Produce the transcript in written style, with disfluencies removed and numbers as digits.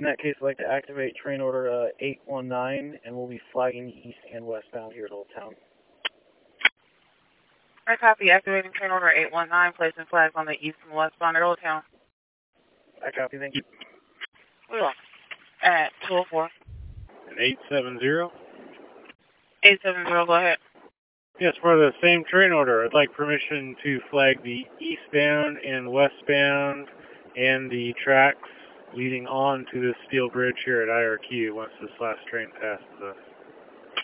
In that case, I'd like to activate train order 819, and we'll be flagging east and westbound here at Old Town. I copy. Activating train order 819, placing flags on the east and westbound at Old Town. I copy, thank you. We are at 204. 870? 870, go ahead. Yes, for the same train order, I'd like permission to flag the eastbound and westbound and the tracks leading on to the steel bridge here at IRQ once this last train passes us.